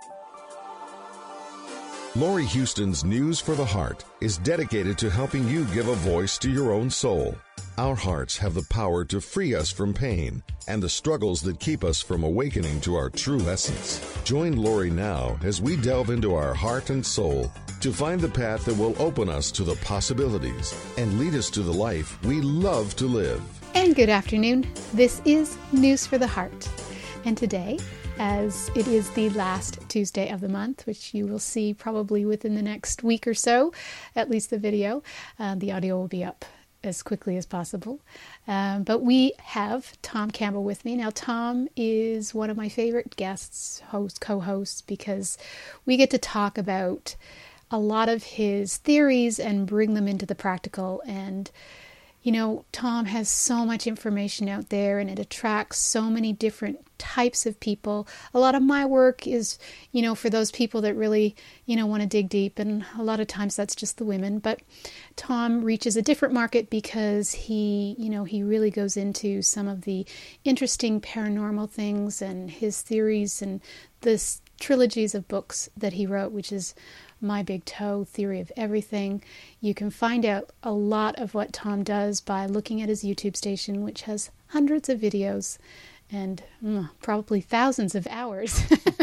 Laurie Houston's News for the Heart is dedicated to helping you give a voice to your own soul. Our hearts have the power to free us from pain and the struggles that keep us from awakening to our true essence. Join Laurie now as we delve into our heart and soul to find the path that will open us to the possibilities and lead us to the life we love to live. And good afternoon. This is News for the Heart. And today, as it is the last Tuesday of the month, which you will see probably within the next week or so, at least the video, the audio will be up as quickly as possible. But we have Tom Campbell with me. Now, Tom is one of my favorite guests, co-hosts, because we get to talk about a lot of his theories and bring them into the practical. And you know, Tom has so much information out there and it attracts so many different types of people. A lot of my work is, you know, for those people that really, you know, want to dig deep. And a lot of times that's just the women. But Tom reaches a different market because he, you know, he really goes into some of the interesting paranormal things and his theories and this trilogies of books that he wrote, which is My Big Toe, Theory of Everything. You can find out a lot of what Tom does by looking at his YouTube station, which has hundreds of videos and probably thousands of hours.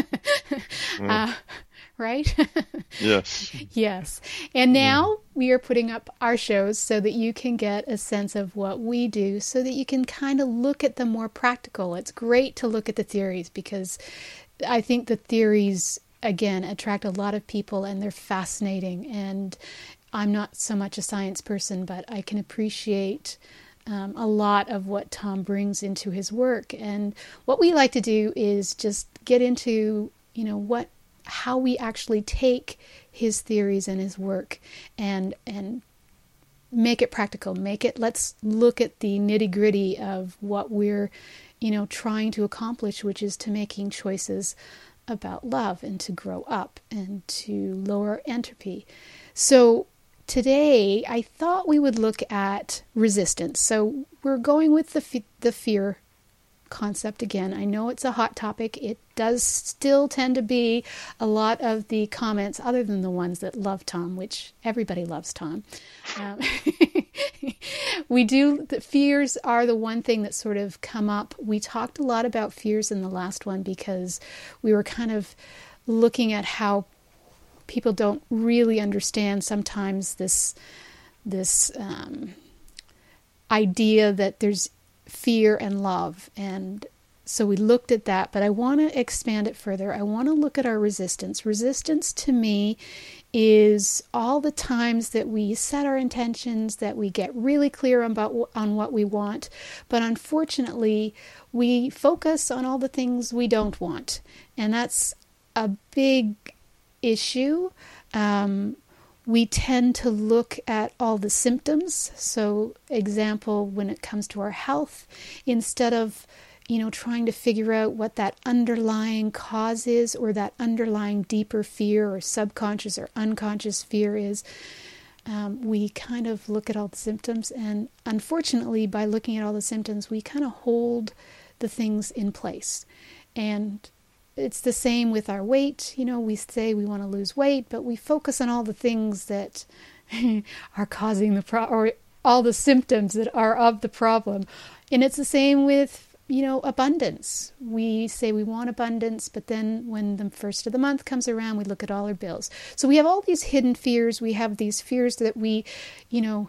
Right? Yes. Yes. And now we are putting up our shows so that you can get a sense of what we do, so that you can kind of look at the more practical. It's great to look at the theories because I think the theories, again, attract a lot of people and they're fascinating. And I'm not so much a science person, but I can appreciate a lot of what Tom brings into his work. And what we like to do is just get into, you know, how we actually take his theories and his work and make it practical. Let's look at the nitty-gritty of what we're, you know, trying to accomplish, which is to making choices about love and to grow up and to lower entropy. So today I thought we would look at resistance. So we're going with the fear concept again. I know it's a hot topic. It does still tend to be a lot of the comments, other than the ones that love Tom, which everybody loves Tom. The fears are the one thing that sort of come up. We talked a lot about fears in the last one because we were kind of looking at how people don't really understand sometimes this idea that there's fear and love. And so we looked at that, but I want to expand it further. I want to look at our resistance. Resistance to me is all the times that we set our intentions, that we get really clear on what we want, but unfortunately we focus on all the things we don't want. And that's a big issue. We tend to look at all the symptoms. So, example, when it comes to our health, instead of, you know, trying to figure out what that underlying cause is or that underlying deeper fear or subconscious or unconscious fear is, we kind of look at all the symptoms. And unfortunately, by looking at all the symptoms, we kind of hold the things in place. And it's the same with our weight. You know, we say we want to lose weight, but we focus on all the things that are causing or all the symptoms that are of the problem. And it's the same with, you know, abundance. We say we want abundance, but then when the first of the month comes around, we look at all our bills. So we have all these hidden fears. We have these fears that we, you know,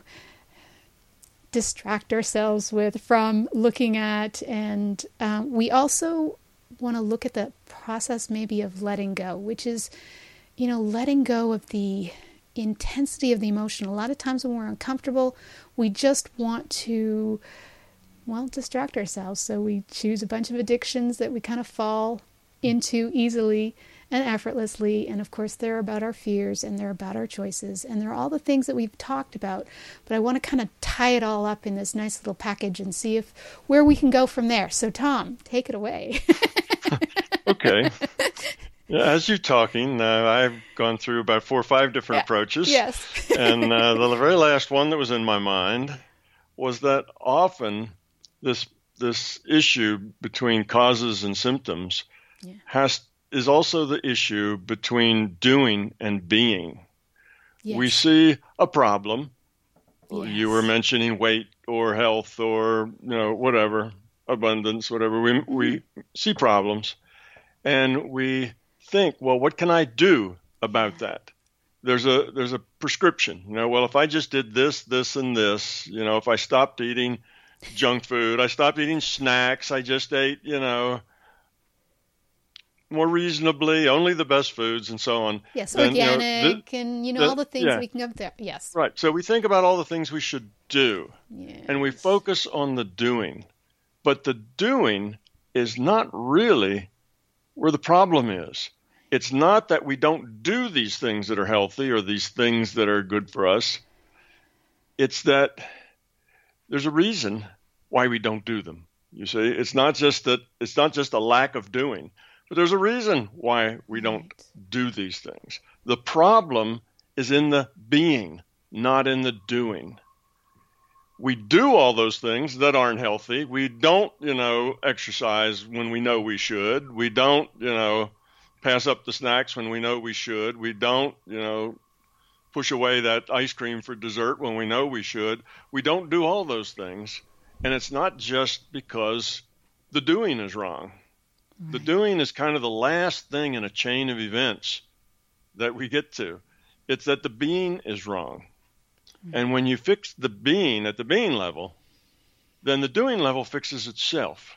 distract ourselves with from looking at. And we also want to look at the process maybe of letting go, which is, you know, letting go of the intensity of the emotion. A lot of times when we're uncomfortable, we just want to, distract ourselves. So we choose a bunch of addictions that we kind of fall into easily and effortlessly. And of course, they're about our fears and they're about our choices and they're all the things that we've talked about. But I want to kind of tie it all up in this nice little package and see where we can go from there. So Tom, take it away. Okay. Yeah, as you're talking, I've gone through about 4 or 5 different approaches. Yes. And the very last one that was in my mind was that often this issue between causes and symptoms is also the issue between doing and being. Yes. We see a problem. Yes. You were mentioning weight or health or whatever, abundance, whatever. We see problems, and we think, well, what can I do about that? There's a prescription. Well, if I just did this, this, and this, if I stopped eating junk food, I stopped eating snacks, I just ate, more reasonably, only the best foods and so on. Yes, then, organic and all the things we can go there. Yes. Right. So we think about all the things we should do, Yes. and we focus on the doing. But the doing is not really where the problem is. It's not that we don't do these things that are healthy or these things that are good for us. It's that there's a reason why we don't do them. You see, it's not just a lack of doing, but there's a reason why we don't do these things. The problem is in the being, not in the doing. We do all those things that aren't healthy. We don't, exercise when we know we should. We don't, pass up the snacks when we know we should. We don't, push away that ice cream for dessert when we know we should. We don't do all those things. And it's not just because the doing is wrong. Right. The doing is kind of the last thing in a chain of events that we get to. It's that the being is wrong. And when you fix the being at the being level, then the doing level fixes itself.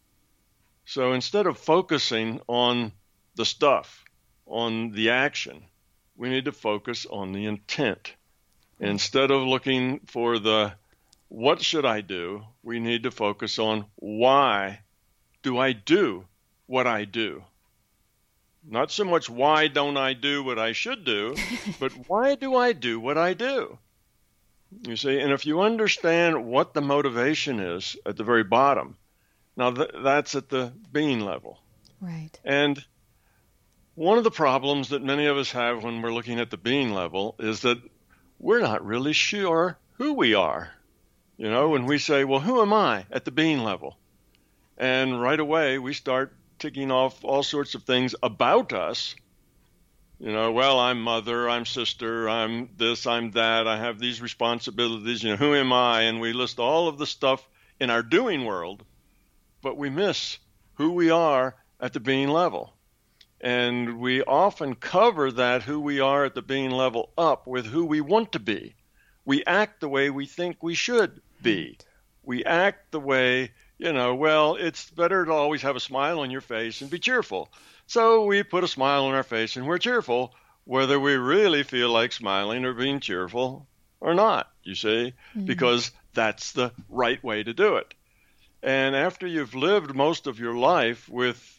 So instead of focusing on the stuff, on the action, we need to focus on the intent. Instead of looking for the what should I do, we need to focus on why do I do what I do. Not so much why don't I do what I should do, but why do I do what I do? You see, and if you understand what the motivation is at the very bottom, now that's at the being level. Right. And one of the problems that many of us have when we're looking at the being level is that we're not really sure who we are. When we say, well, who am I at the being level? And right away we start ticking off all sorts of things about us. Well, I'm mother, I'm sister, I'm this, I'm that, I have these responsibilities, who am I? And we list all of the stuff in our doing world, but we miss who we are at the being level. And we often cover that who we are at the being level up with who we want to be. We act the way we think we should be. We act the way, well, it's better to always have a smile on your face and be cheerful. So we put a smile on our face and we're cheerful, whether we really feel like smiling or being cheerful or not, you see, because that's the right way to do it. And after you've lived most of your life with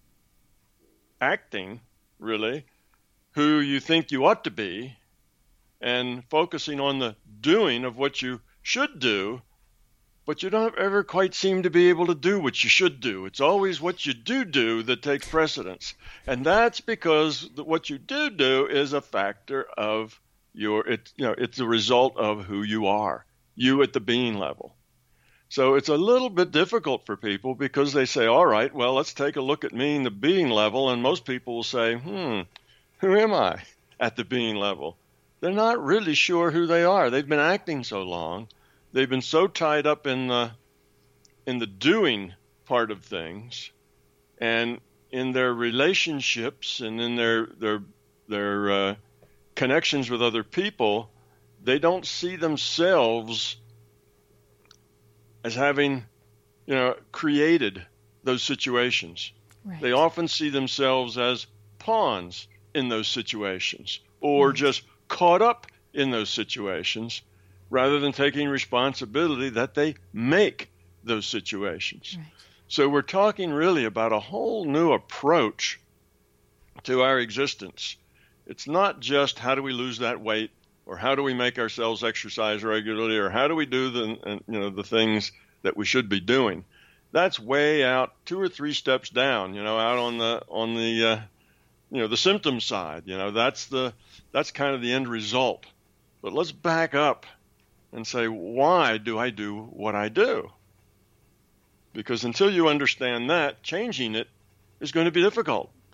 acting, really, who you think you ought to be, and focusing on the doing of what you should do, but you don't ever quite seem to be able to do what you should do. It's always what you do that takes precedence. And that's because what you do is a factor of it's a result of who you are, you at the being level. So it's a little bit difficult for people because they say, all right, well, let's take a look at me in the being level. And most people will say, who am I at the being level? They're not really sure who they are. They've been acting so long. They've been so tied up in the doing part of things, and in their relationships and in their connections with other people, they don't see themselves as having, created those situations. Right. They often see themselves as pawns in those situations, or just caught up in those situations, rather than taking responsibility that they make those situations. Right. So we're talking really about a whole new approach to our existence. It's not just how do we lose that weight, or how do we make ourselves exercise regularly, or how do we do the things that we should be doing. That's way out 2 or 3 steps down, out on the the symptom side. That's kind of the end result. But let's back up and say, why do I do what I do? Because until you understand that, changing it is going to be difficult.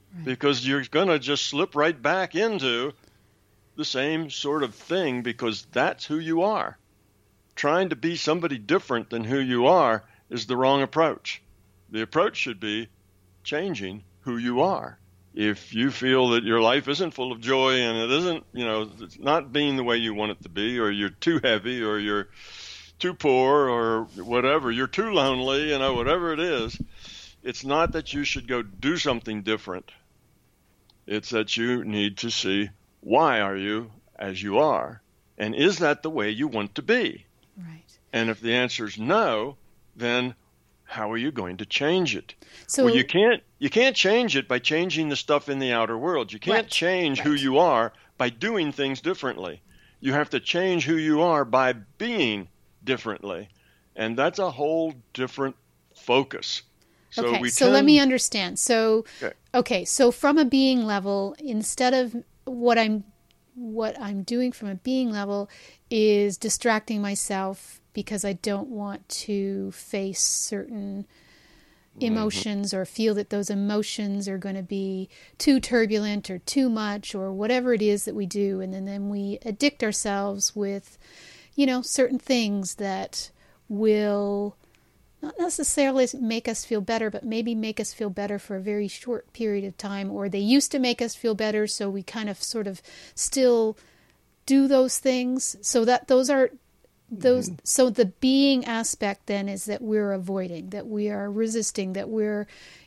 because you're going to just slip right back into the same sort of thing, because that's who you are. Trying to be somebody different than who you are is the wrong approach. The approach should be changing who you are. If you feel that your life isn't full of joy and it isn't, it's not being the way you want it to be, or you're too heavy, or you're too poor, or whatever, you're too lonely, whatever it is, it's not that you should go do something different. It's that you need to see, why are you as you are? And is that the way you want to be? Right. And if the answer is no, then how are you going to change it? So well, you can't change it by changing the stuff in the outer world. You can't change who you are by doing things differently. You have to change who you are by being differently. And that's a whole different focus. So let me understand. So from a being level, instead of what I'm doing from a being level is distracting myself because I don't want to face certain emotions or feel that those emotions are going to be too turbulent or too much or whatever it is that we do. And then we addict ourselves with, certain things that will not necessarily make us feel better, but maybe make us feel better for a very short period of time, or they used to make us feel better, so we kind of sort of still do those things. So that so the being aspect then is that we're avoiding, that we are resisting, that we're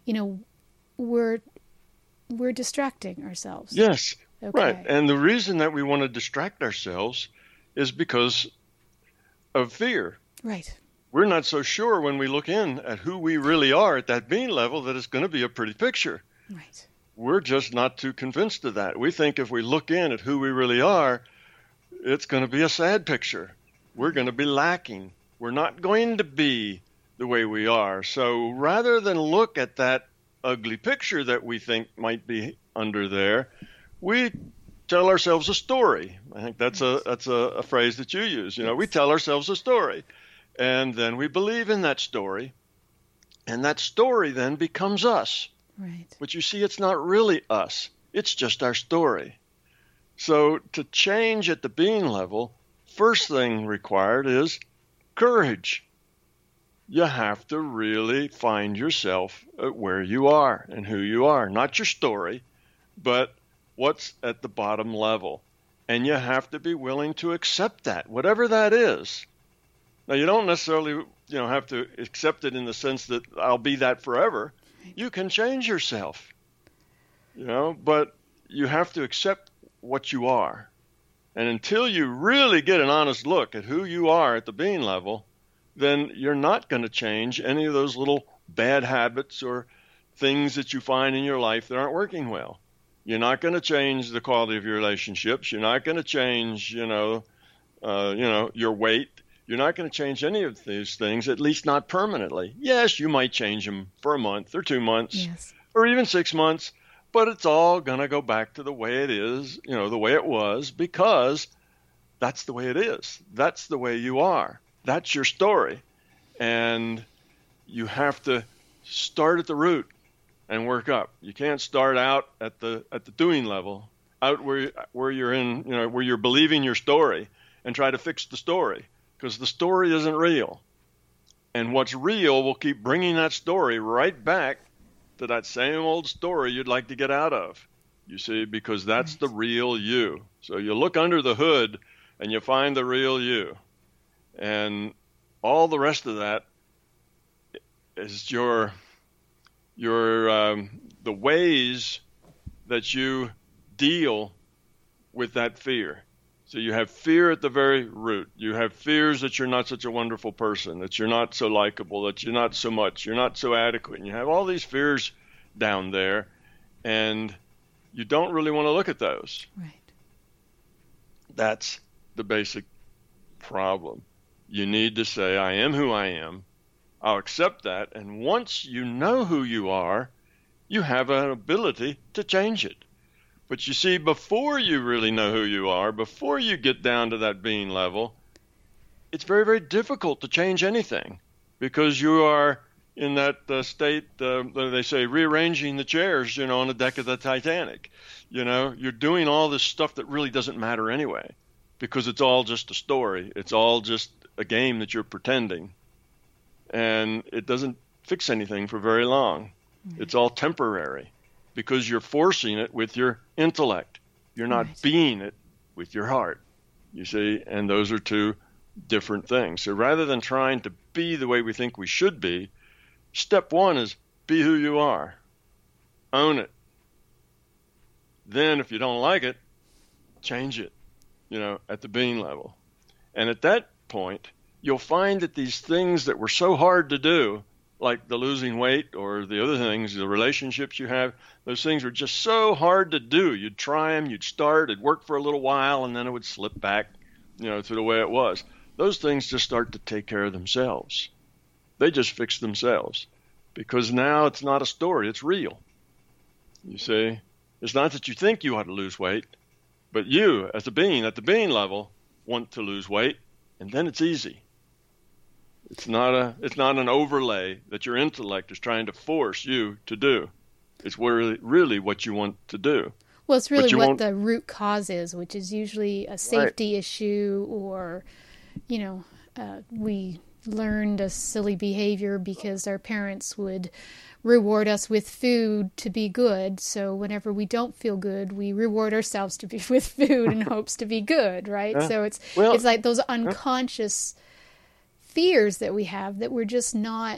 distracting ourselves. Yes, right. And the reason that we want to distract ourselves is because of fear. Right. We're not so sure when we look in at who we really are at that being level that it's going to be a pretty picture. Right. We're just not too convinced of that. We think if we look in at who we really are, it's going to be a sad picture. We're going to be lacking. We're not going to be the way we are. So rather than look at that ugly picture that we think might be under there, we tell ourselves a story. I think that's a phrase that you use. We tell ourselves a story. And then we believe in that story, and that story then becomes us. Right. But you see, it's not really us. It's just our story. So to change at the being level, first thing required is courage. You have to really find yourself at where you are and who you are, not your story, but what's at the bottom level. And you have to be willing to accept that, whatever that is. Now, you don't necessarily, have to accept it in the sense that I'll be that forever. You can change yourself, but you have to accept what you are. And until you really get an honest look at who you are at the being level, then you're not going to change any of those little bad habits or things that you find in your life that aren't working well. You're not going to change the quality of your relationships. You're not going to change, your weight. You're not going to change any of these things, at least not permanently. Yes, you might change them for a month or 2 months, or even 6 months, but it's all going to go back to the way it is, the way it was, because that's the way it is. That's the way you are. That's your story. And you have to start at the root and work up. You can't start out at the doing level, out where you're in, where you're believing your story and try to fix the story. Because the story isn't real. And what's real will keep bringing that story right back to that same old story you'd like to get out of. You see, because that's the real you. So you look under the hood and you find the real you. And all the rest of that is the ways that you deal with that fear. So you have fear at the very root. You have fears that you're not such a wonderful person, that you're not so likable, that you're not so much, you're not so adequate. And you have all these fears down there, and you don't really want to look at those. Right. That's the basic problem. You need to say, I am who I am. I'll accept that. And once you know who you are, you have an ability to change it. But you see, before you really know who you are, before you get down to that being level, it's very, very difficult to change anything, because you are, in that state, they say rearranging the chairs, on the deck of the Titanic. You're doing all this stuff that really doesn't matter anyway, because it's all just a story. It's all just a game that you're pretending. And it doesn't fix anything for very long. Mm-hmm. It's all temporary because you're forcing it with your intellect. You're not being it with your heart, you see, and those are two different things. So rather than trying to be the way we think we should be, step one is be who you are. Own it. Then if you don't like it, change it, at the being level. And at that point, you'll find that these things that were so hard to do, like the losing weight or the other things, the relationships you have, those things are just so hard to do. You'd try them, you'd start, it'd work for a little while, and then it would slip back, to the way it was. Those things just start to take care of themselves. They just fix themselves because now it's not a story, it's real. You see, it's not that you think you ought to lose weight, but you, as a being, at the being level, want to lose weight, and then it's easy. It's not an overlay that your intellect is trying to force you to do. It's really what you want to do. Well, it's really what the root cause is, which is usually a safety issue, or, we learned a silly behavior because our parents would reward us with food to be good. So whenever we don't feel good, we reward ourselves with food in hopes to be good, right? Yeah. So it's like those unconscious fears that we have that we're just not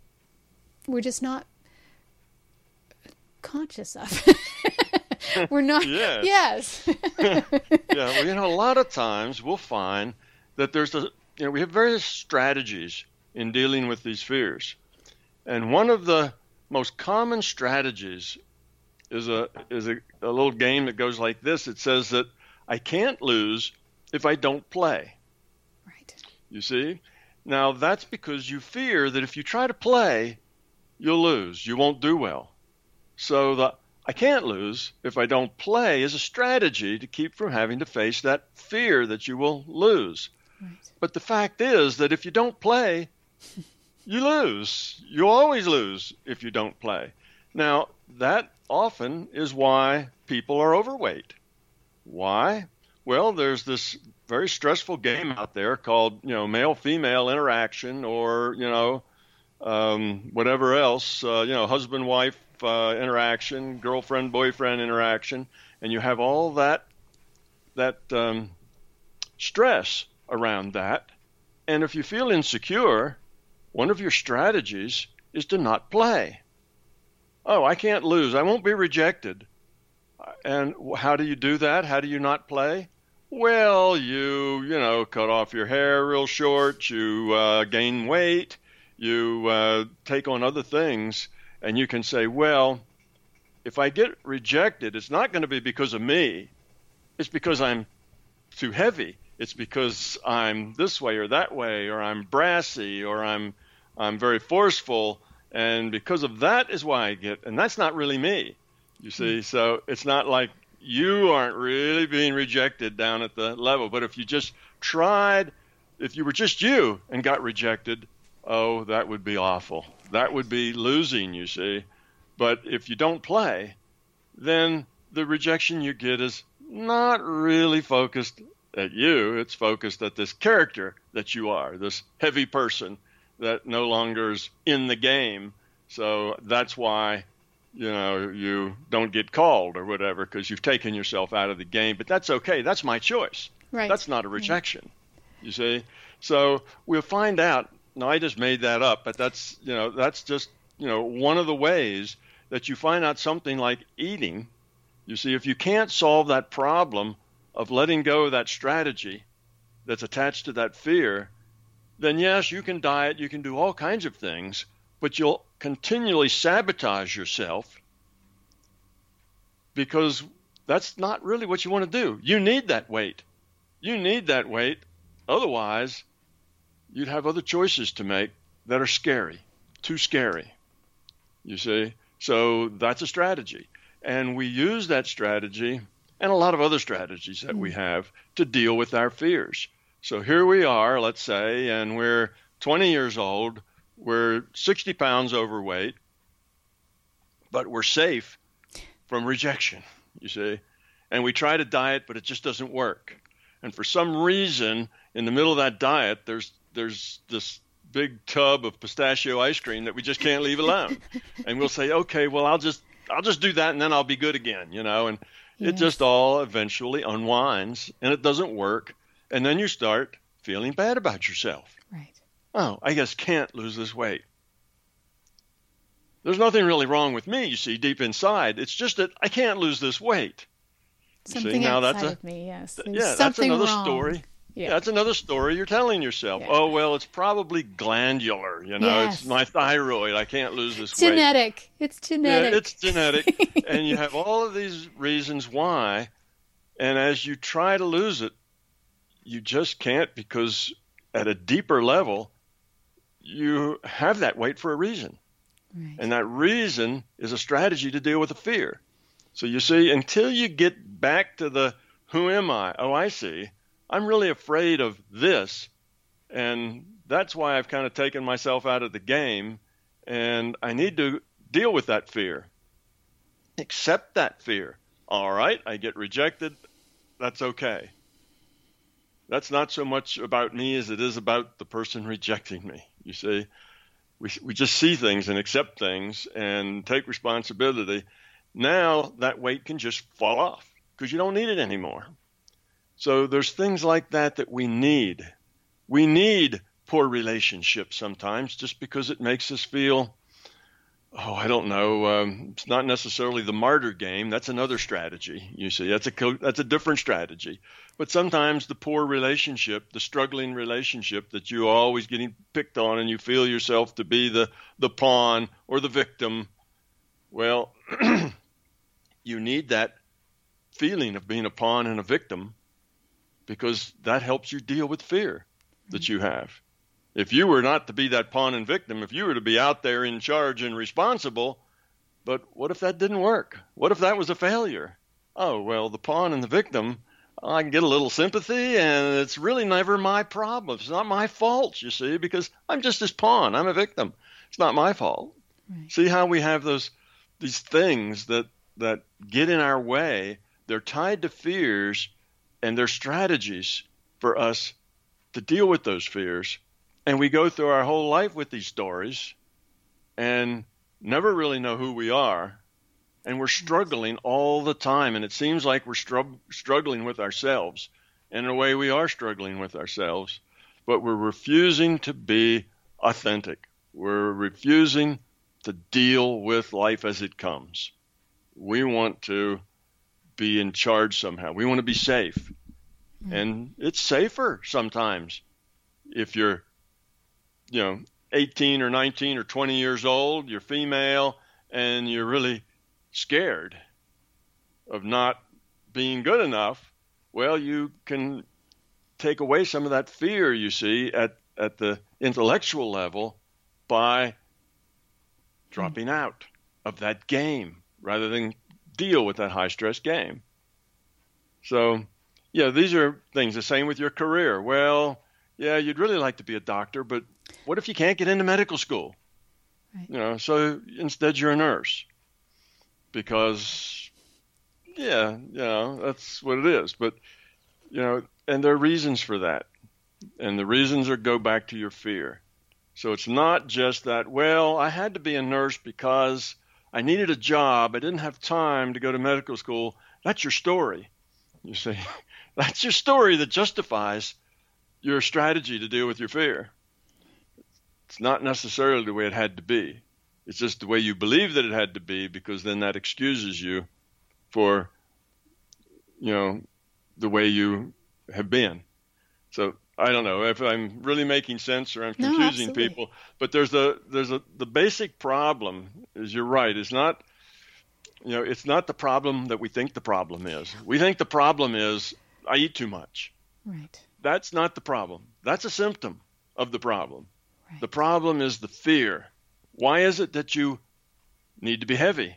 conscious of. We're not. Yes. Yeah. Well, a lot of times we'll find that we have various strategies in dealing with these fears, and one of the most common strategies is a little game that goes like this. It says that I can't lose if I don't play. Right. You see. Now, that's because you fear that if you try to play, you'll lose. You won't do well. So the I can't lose if I don't play is a strategy to keep from having to face that fear that you will lose. Right. But the fact is that if you don't play, you lose. You always lose if you don't play. Now, that often is why people are overweight. Why? Well, there's this very stressful game out there called, male-female interaction, or, whatever else, husband-wife interaction, girlfriend-boyfriend interaction, and you have all that stress around that. And if you feel insecure, one of your strategies is to not play. Oh, I can't lose. I won't be rejected. And how do you do that? How do you not play? Well, you cut off your hair real short, you gain weight, you take on other things, and you can say, well, if I get rejected, it's not going to be because of me. It's because I'm too heavy. It's because I'm this way or that way, or I'm brassy, or I'm very forceful, and because of that is why I get, and that's not really me, you see. So it's not like you aren't really being rejected down at the level. But if you just tried, if you were just you and got rejected, oh, that would be awful. That would be losing, you see. But if you don't play, then the rejection you get is not really focused at you. It's focused at this character that you are, this heavy person that no longer is in the game. So that's why you don't get called or whatever, because you've taken yourself out of the game. But that's okay. That's my choice. Right. That's not a rejection, you see. So we'll find out. Now, I just made that up, but that's just, one of the ways that you find out something like eating. You see, if you can't solve that problem of letting go of that strategy that's attached to that fear, then yes, you can diet, you can do all kinds of things, but you'll continually sabotage yourself because that's not really what you want to do. You need that weight. You need that weight. Otherwise, you'd have other choices to make that are scary, too scary, you see. So that's a strategy. And we use that strategy and a lot of other strategies that we have to deal with our fears. So here we are, let's say, and we're 20 years old. we're 60 pounds overweight, but we're safe from rejection, you see. And we try to diet, but it just doesn't work. And for some reason, in the middle of that diet, there's this big tub of pistachio ice cream that we just can't leave alone. And we'll say, okay, well, I'll just do that, and then I'll be good again, you know. And it just all eventually unwinds, and it doesn't work. And then you start feeling bad about yourself. Right. Oh, I just can't lose this weight. There's nothing really wrong with me, you see, deep inside. It's just that I can't lose this weight. Something outside of me, yes. There's that's another wrong. story. Yeah. That's another story you're telling yourself. Yeah. Oh, well, it's probably glandular, you know. Yes. It's my thyroid. I can't lose this weight. Genetic. It's genetic. Yeah, it's genetic. And you have all of these reasons why. And as you try to lose it, you just can't, because at a deeper level, you have that weight for a reason. Right. And that reason is a strategy to deal with the fear. So you see, until you get back to the who am I? Oh, I see. I'm really afraid of this. And that's why I've kind of taken myself out of the game. And I need to deal with that fear. Accept that fear. All right, I get rejected. That's okay. That's not so much about me as it is about the person rejecting me. You see, we just see things and accept things and take responsibility. Now that weight can just fall off because you don't need it anymore. So there's things like that we need. We need poor relationships sometimes just because it makes us feel, oh, I don't know. It's not necessarily the martyr game. That's another strategy. You see, that's a different strategy. But sometimes the poor relationship, the struggling relationship that you're always getting picked on and you feel yourself to be the pawn or the victim, well, you need that feeling of being a pawn and a victim because that helps you deal with fear that you have. If you were not to be that pawn and victim, if you were to be out there in charge and responsible, but what if that didn't work? What if that was a failure? Oh, well, the pawn and the victim, I can get a little sympathy, and it's really never my problem. It's not my fault, you see, because I'm just this pawn. I'm a victim. It's not my fault. Right. See how we have these things that get in our way. They're tied to fears, and they're strategies for us to deal with those fears. And we go through our whole life with these stories and never really know who we are. And we're struggling all the time. And it seems like we're struggling with ourselves. In a way, we are struggling with ourselves. But we're refusing to be authentic. We're refusing to deal with life as it comes. We want to be in charge somehow. We want to be safe. And it's safer sometimes if you're 18 or 19 or 20 years old, you're female, and you're really scared of not being good enough. Well, you can take away some of that fear, you see, at the intellectual level by dropping out of that game rather than deal with that high-stress game. So, yeah, these are things. The same with your career. Well, yeah, you'd really like to be a doctor, but what if you can't get into medical school? Right. So instead you're a nurse because, that's what it is. But, and there are reasons for that. And the reasons go back to your fear. So it's not just that, well, I had to be a nurse because I needed a job. I didn't have time to go to medical school. That's your story. You see, that's your story that justifies your strategy to deal with your fear. It's not necessarily the way it had to be. It's just the way you believe that it had to be, because then that excuses you for, the way you have been. So I don't know if I'm really making sense or I'm confusing people, but there's the basic problem is, you're right. It's not, it's not the problem that we think the problem is. We think the problem is I eat too much. Right. That's not the problem. That's a symptom of the problem. Right. The problem is the fear. Why is it that you need to be heavy?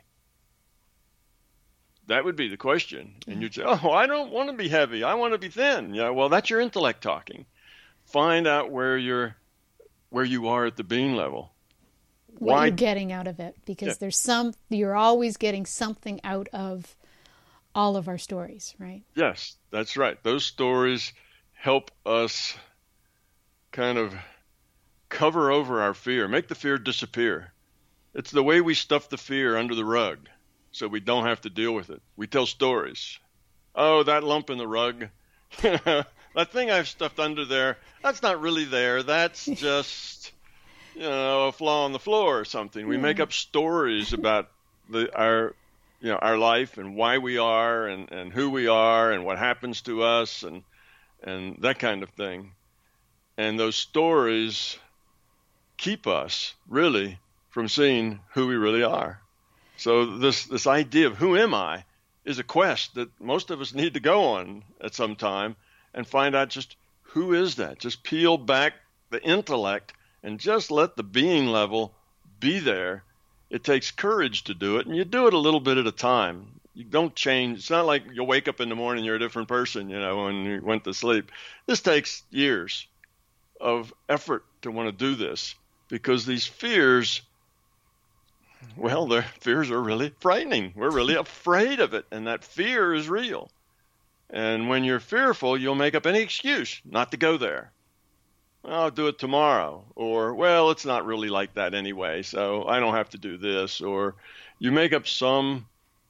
That would be the question. And you'd say, oh, I don't want to be heavy. I want to be thin. Yeah, well, that's your intellect talking. Find out where where you are at the being level. What you're getting out of it, because you're always getting something out of all of our stories, right? Yes, that's right. Those stories help us kind of cover over our fear, make the fear disappear. It's the way we stuff the fear under the rug so we don't have to deal with it. We tell stories. Oh, that lump in the rug, that thing I've stuffed under there, that's not really there. That's just, a flaw on the floor or something. We make up stories about our life and why we are and who we are and what happens to us and that kind of thing. And those stories keep us really from seeing who we really are. So this idea of who am I is a quest that most of us need to go on at some time and find out just who is that. Just peel back the intellect and just let the being level be there. It takes courage to do it, and you do it a little bit at a time. You don't change. It's not like you'll wake up in the morning, you're a different person, when you went to sleep. This takes years of effort to want to do this, because these fears, their fears are really frightening. We're really afraid of it, and that fear is real. And when you're fearful, you'll make up any excuse not to go there. I'll do it tomorrow, or, it's not really like that anyway, so I don't have to do this, or you make up some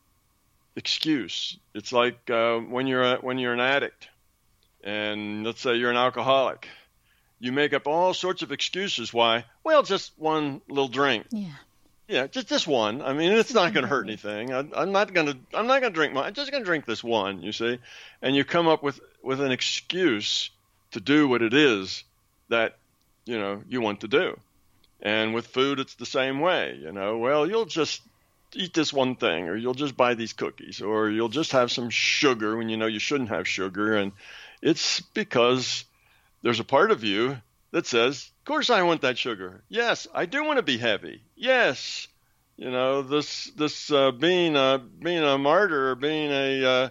excuse. It's like when you're an addict, and let's say you're an alcoholic, you make up all sorts of excuses why. Just one little drink. Yeah, just one. I mean, it's not going to hurt anything. I'm not going to drink mine. I'm just going to drink this one. You see, and you come up with an excuse to do what it is that you want to do. And with food, it's the same way. You'll just eat this one thing, or you'll just buy these cookies, or you'll just have some sugar when you shouldn't have sugar. And it's because there's a part of you that says, of course I want that sugar. Yes, I do want to be heavy. Yes, this being a martyr, or being a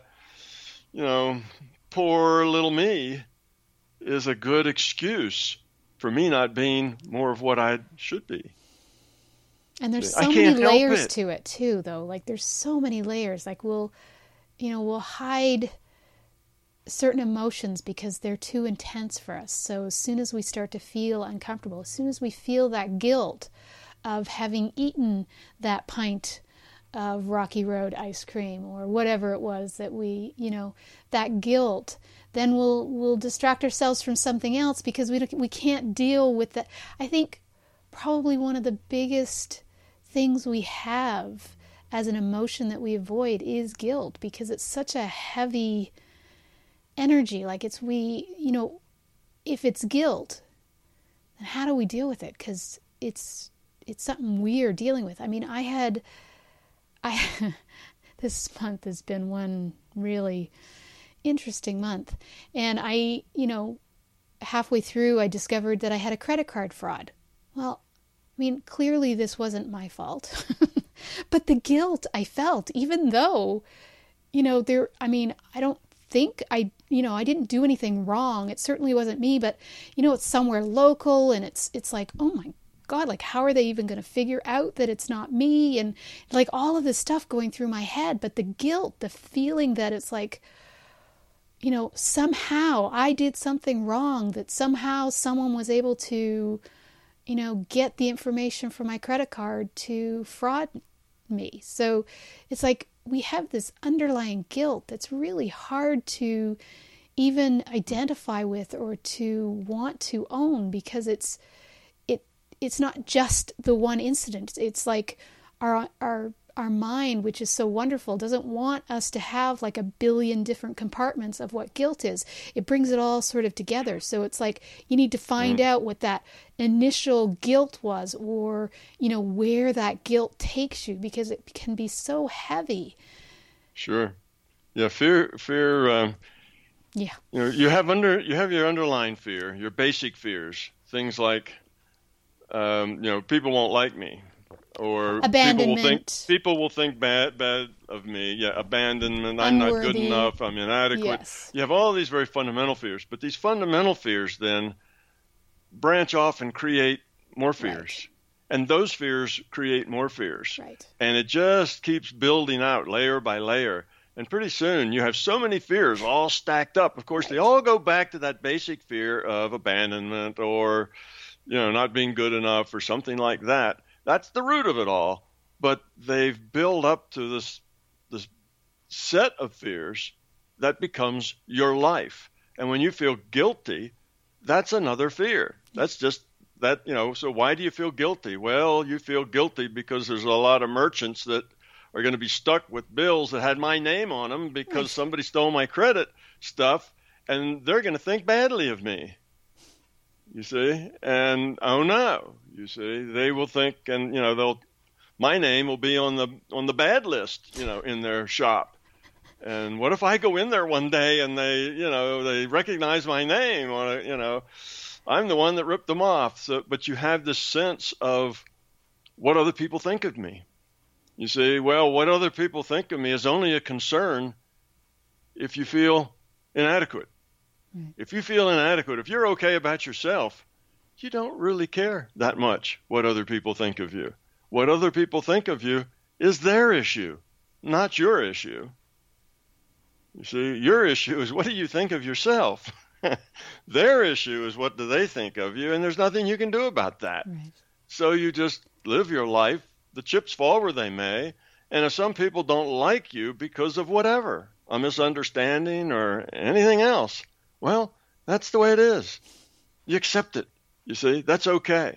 poor little me, is a good excuse for me not being more of what I should be. And there's so many layers to it too, though. Like there's so many layers. Like we'll hide certain emotions because they're too intense for us. So as soon as we start to feel uncomfortable, as soon as we feel that guilt of having eaten that pint of Rocky Road ice cream or whatever it was that we, that guilt, then we'll distract ourselves from something else because we can't deal with that. I think probably one of the biggest things we have as an emotion that we avoid is guilt, because it's such a heavy energy. Like if it's guilt, then how do we deal with it? Because it's something we're dealing with. I mean, this month has been one really interesting month. And halfway through, I discovered that I had a credit card fraud. Well, I mean, clearly this wasn't my fault. But the guilt I felt, even though, I don't think I didn't do anything wrong. It certainly wasn't me, but, it's somewhere local, and it's like, oh my God, like, how are they even going to figure out that it's not me? And like all of this stuff going through my head, but the guilt, the feeling that it's like, somehow I did something wrong, that somehow someone was able to, get the information from my credit card to fraud me. So it's like we have this underlying guilt that's really hard to even identify with or to want to own, because it's not just the one incident. It's like our mind, which is so wonderful, doesn't want us to have like 1 billion different compartments of what guilt is. It brings it all sort of together. So it's like you need to find out what that initial guilt was, or, where that guilt takes you, because it can be so heavy. Sure. Yeah. Fear. Yeah. You have your underlying fear, your basic fears, things like, people won't like me. Or abandonment. People will think bad of me. Yeah, abandonment. I'm not good enough. I'm inadequate. Yes. You have all these very fundamental fears, but these fundamental fears then branch off and create more fears. Right. And those fears create more fears. Right. And it just keeps building out layer by layer. And pretty soon you have so many fears all stacked up. Of course, they all go back to that basic fear of abandonment or, not being good enough or something like that. That's the root of it all. But they've built up to this set of fears that becomes your life. And when you feel guilty, that's another fear. That's just that, so why do you feel guilty? Well, you feel guilty because there's a lot of merchants that are going to be stuck with bills that had my name on them because somebody stole my credit stuff, and they're going to think badly of me. You see? And oh no, you see, they will think, and my name will be on the bad list, in their shop. And what if I go in there one day and they recognize my name on I'm the one that ripped them off. So, but you have this sense of what other people think of me. You see, well, what other people think of me is only a concern if you feel inadequate. If you feel inadequate, if you're okay about yourself, you don't really care that much what other people think of you. What other people think of you is their issue, not your issue. You see, your issue is what do you think of yourself? Their issue is what do they think of you, and there's nothing you can do about that. Right. So you just live your life. The chips fall where they may, and if some people don't like you because of whatever, a misunderstanding or anything else, well, that's the way it is. You accept it. You see, that's okay.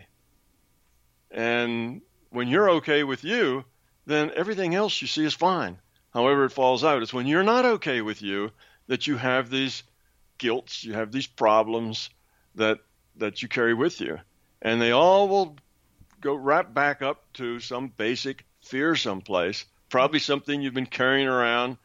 And when you're okay with you, then everything else you see is fine. However it falls out, it's when you're not okay with you that you have these guilts, you have these problems that you carry with you. And they all will go right back up to some basic fear someplace, probably something you've been carrying around,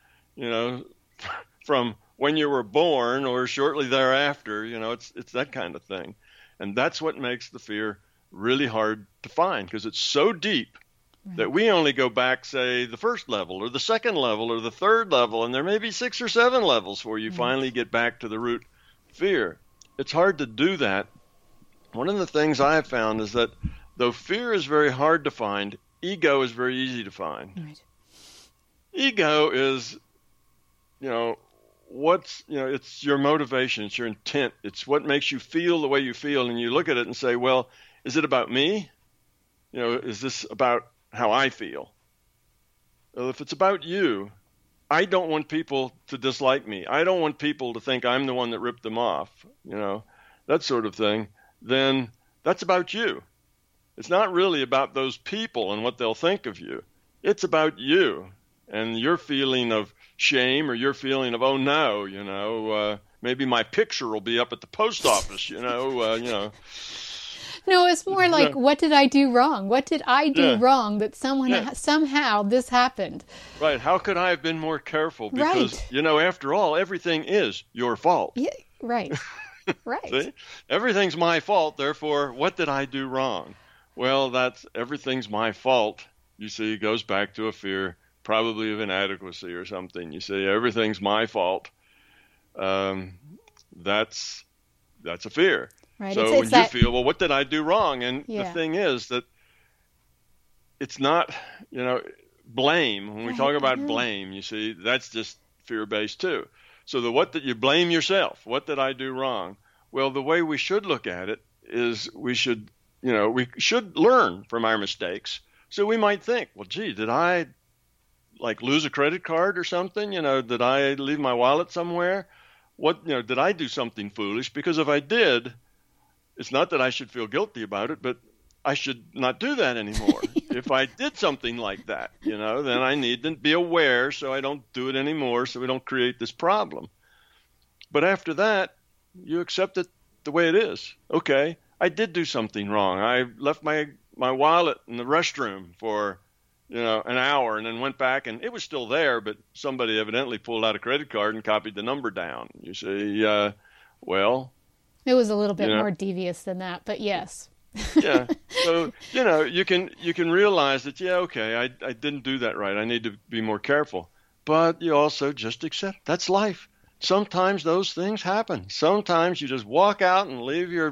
from when you were born or shortly thereafter, it's that kind of thing. And that's what makes the fear really hard to find because it's so deep that we only go back, say, the first level or the second level or the third level, and there may be 6 or 7 levels where you finally get back to the root fear. It's hard to do that. One of the things I have found is that though fear is very hard to find, ego is very easy to find. Right. Ego is, it's your motivation, it's your intent, it's what makes you feel the way you feel, and you look at it and say, well, is it about me? Is this about how I feel? Well, if it's about you, I don't want people to dislike me. I don't want people to think I'm the one that ripped them off, that sort of thing. Then that's about you. It's not really about those people and what they'll think of you. It's about you and your feeling of shame or your feeling of, oh no, maybe my picture will be up at the post office, No, it's more like, what did I do wrong? What did I do wrong that somehow this happened? Right. How could I have been more careful? Because, after all, everything is your fault. Yeah, right. Right. See? Everything's my fault. Therefore, what did I do wrong? Well, that's everything's my fault. You see, goes back to a fear, probably of inadequacy or something. You see, everything's my fault. That's a fear. Right. So when you feel, well, what did I do wrong? And the thing is that it's not, blame. When we talk about blame, you see, that's just fear-based too. So what did you blame yourself? What did I do wrong? Well, the way we should look at it is we should learn from our mistakes. So we might think, well, gee, did I lose a credit card or something? Did I leave my wallet somewhere? Did I do something foolish? Because if I did, it's not that I should feel guilty about it, but I should not do that anymore. If I did something like that, then I need to be aware so I don't do it anymore, so we don't create this problem. But after that, you accept it the way it is. Okay, I did do something wrong. I left my wallet in the restroom for, an hour and then went back and it was still there, but somebody evidently pulled out a credit card and copied the number down. You see, well... It was a little bit more devious than that, but yes. Yeah. So, you can realize that, okay, I didn't do that right. I need to be more careful. But you also just accept that's life. Sometimes those things happen. Sometimes you just walk out and leave your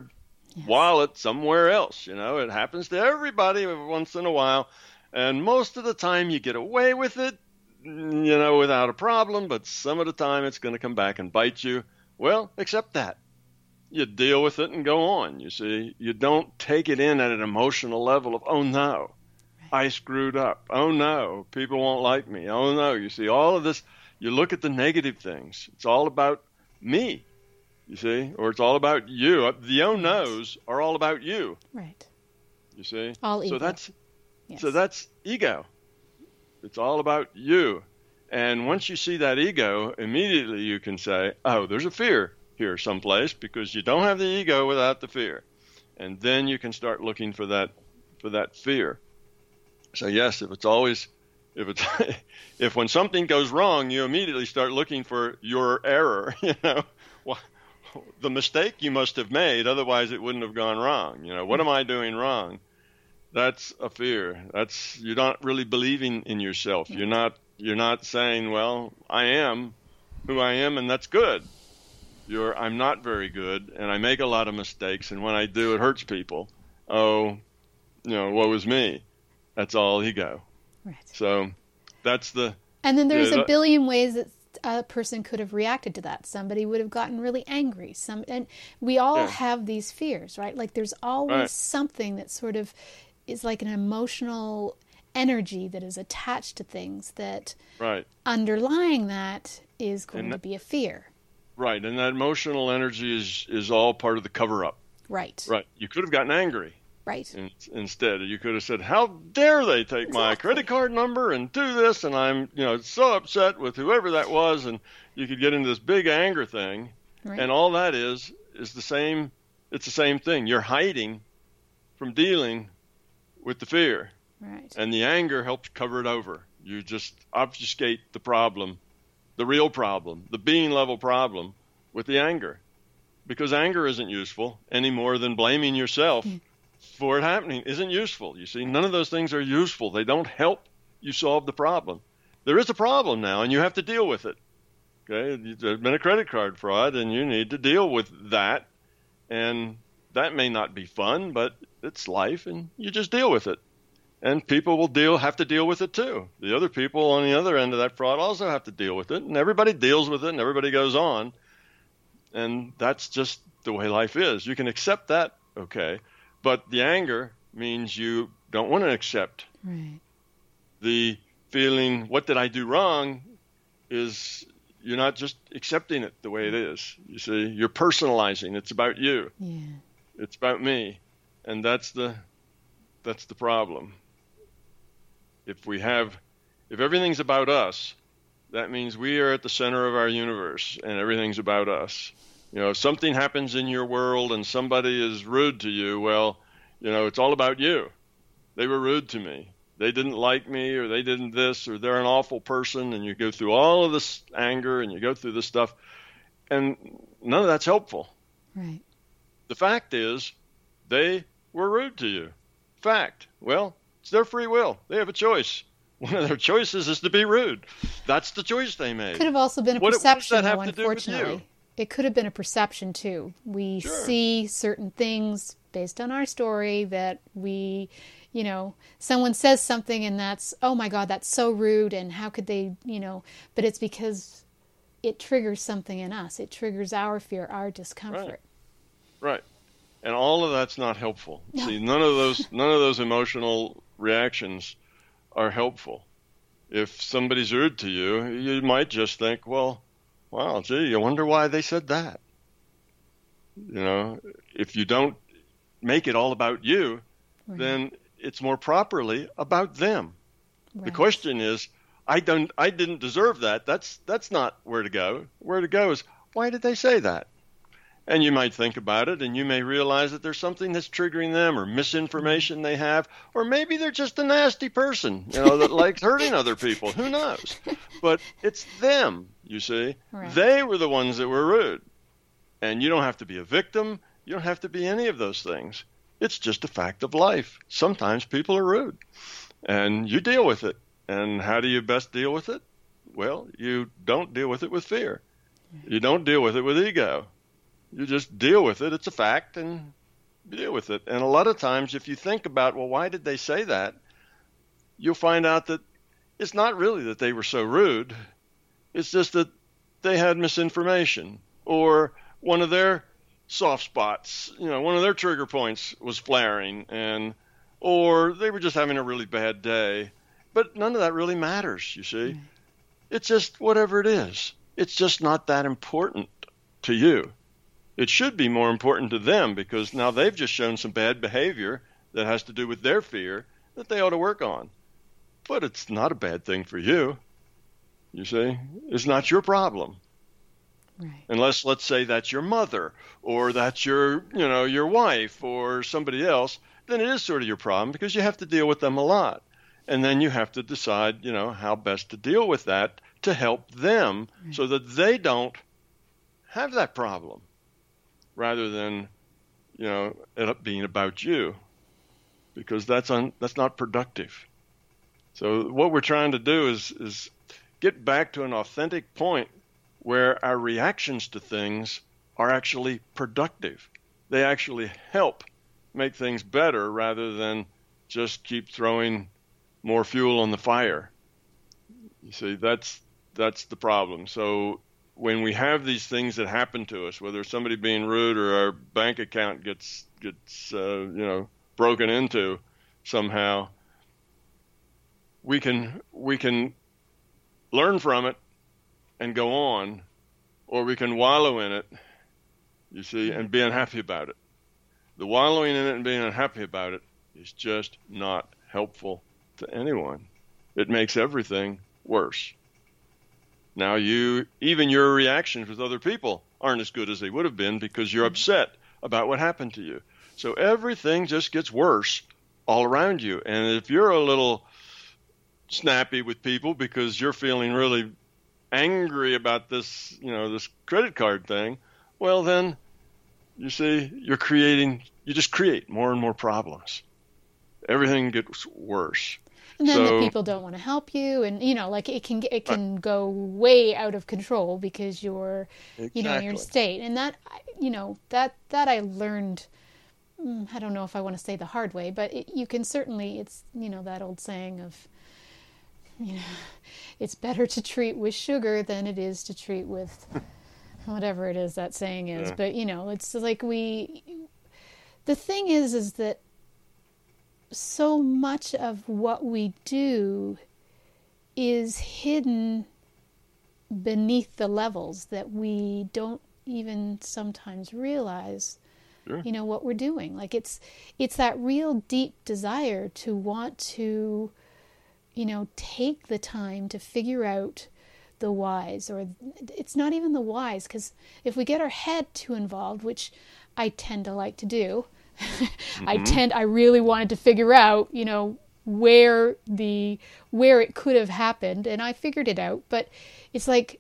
wallet somewhere else. It happens to everybody once in a while. And most of the time you get away with it, without a problem. But some of the time it's going to come back and bite you. Well, accept that. You deal with it and go on, you see. You don't take it in at an emotional level of, oh, no, I screwed up. Oh, no, people won't like me. Oh, no, you see, all of this, you look at the negative things. It's all about me, you see, or it's all about you. The oh, no's are all about you. Right. You see? All ego. So that's ego. It's all about you. And once you see that ego, immediately you can say, oh, there's a fear here someplace, because you don't have the ego without the fear. And then you can start looking for that fear. So yes, if when something goes wrong, you immediately start looking for your error, the mistake you must have made, otherwise it wouldn't have gone wrong. What am I doing wrong? That's a fear. You're not really believing in yourself. You're not saying, well, I am who I am, and that's good. I'm not very good, and I make a lot of mistakes, and when I do, it hurts people. Oh, woe is me. That's all ego. Right. So that's the... And then there's a billion ways that a person could have reacted to that. Somebody would have gotten really angry. And we all have these fears, right? Like there's always something that sort of is like an emotional energy that is attached to things that underlying that is going to be a fear. Right, and that emotional energy is all part of the cover-up. Right. Right. You could have gotten angry. Right. Instead, you could have said, how dare they take my credit card number and do this, and I'm so upset with whoever that was, and you could get into this big anger thing, and all that is the same. It's the same thing. You're hiding from dealing with the fear. Right. And the anger helps cover it over. You just obfuscate the problem, the real problem, the being level problem with the anger. Because anger isn't useful any more than blaming yourself for it happening isn't useful. You see, none of those things are useful. They don't help you solve the problem. There is a problem now, and you have to deal with it. Okay, there's been a credit card fraud, and you need to deal with that. And that may not be fun, but it's life, and you just deal with it. And people will have to deal with it too. The other people on the other end of that fraud also have to deal with it, and everybody deals with it, and everybody goes on. And that's just the way life is. You can accept that, okay, but the anger means you don't want to accept. Right. The feeling, what did I do wrong, is you're not just accepting it the way it is. You see, you're personalizing. It's about you. Yeah. It's about me, and that's the problem. If everything's about us, that means we are at the center of our universe, and everything's about us. If something happens in your world and somebody is rude to you, well, it's all about you. They were rude to me. They didn't like me, or they didn't this, or they're an awful person, and you go through all of this anger, and you go through this stuff, and none of that's helpful. Right. The fact is, they were rude to you. Fact. Well, it's their free will. They have a choice. One of their choices is to be rude. That's the choice they made. Could have also been a perception, though, unfortunately. What does that have to do with you? It could have been a perception, too. We see certain things based on our story that someone says something and that's, oh my God, that's so rude, and how could they, but it's because it triggers something in us. It triggers our fear, our discomfort. Right. And all of that's not helpful. No. See, none of those emotional reactions are helpful. If somebody's rude to you, you might just think, well, wow, gee, I wonder why they said that. If you don't make it all about you, then it's more properly about them. Right. The question is, I didn't deserve that. That's not where to go. Where to go is, why did they say that? And you might think about it, and you may realize that there's something that's triggering them, or misinformation they have, or maybe they're just a nasty person, that likes hurting other people. Who knows? But it's them, you see. Right. They were the ones that were rude. And you don't have to be a victim. You don't have to be any of those things. It's just a fact of life. Sometimes people are rude, and you deal with it. And how do you best deal with it? Well, you don't deal with it with fear. You don't deal with it with ego. You just deal with it. It's a fact, and deal with it. And a lot of times, if you think about, well, why did they say that? You'll find out that it's not really that they were so rude. It's just that they had misinformation, or one of their soft spots, one of their trigger points was flaring, or they were just having a really bad day. But none of that really matters, you see. Mm. It's just whatever it is. It's just not that important to you. It should be more important to them, because now they've just shown some bad behavior that has to do with their fear that they ought to work on. But it's not a bad thing for you. You see, it's not your problem. Right. Unless, let's say, that's your mother, or that's your wife, or somebody else, then it is sort of your problem, because you have to deal with them a lot. And then you have to decide, how best to deal with that to help them, right, so that they don't have that problem, rather than, it being about you, because that's not productive. So what we're trying to do is get back to an authentic point where our reactions to things are actually productive. They actually help make things better, rather than just keep throwing more fuel on the fire. You see, that's the problem. So when we have these things that happen to us, whether it's somebody being rude or our bank account gets broken into somehow, we can learn from it and go on, or we can wallow in it, you see, and be unhappy about it. The wallowing in it and being unhappy about it is just not helpful to anyone. It makes everything worse. Now even your reactions with other people aren't as good as they would have been, because you're upset about what happened to you. So everything just gets worse all around you. And if you're a little snappy with people because you're feeling really angry about this, this credit card thing, well then, you see, you just create more and more problems. Everything gets worse. And then the people don't want to help you, and it can go way out of control because you're, exactly, in your state. And that, that I learned. I don't know if I want to say the hard way, but you can certainly. It's that old saying of, it's better to treat with sugar than it is to treat with whatever it is that saying is. Yeah. But it's like the thing is that so much of what we do is hidden beneath the levels that we don't even sometimes realize, sure, what we're doing. Like it's that real deep desire to want to, take the time to figure out the whys, or it's not even the whys, because if we get our head too involved, which I tend to like to do, mm-hmm, I really wanted to figure out, where it could have happened, and I figured it out, but it's like